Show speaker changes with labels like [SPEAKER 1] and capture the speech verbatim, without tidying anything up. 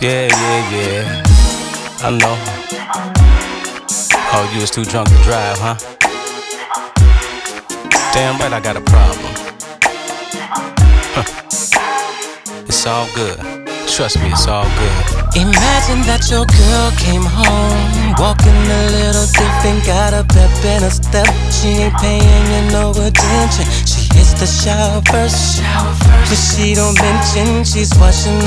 [SPEAKER 1] Yeah, yeah, yeah. I know. Oh, you was too drunk to drive, huh? Damn right I got a problem. Huh. It's all good. Trust me, it's all good.
[SPEAKER 2] Imagine that your girl came home, walking a little different, got a pep in her step. She ain't paying you no attention. She hits the shower first, but she don't mention she's washing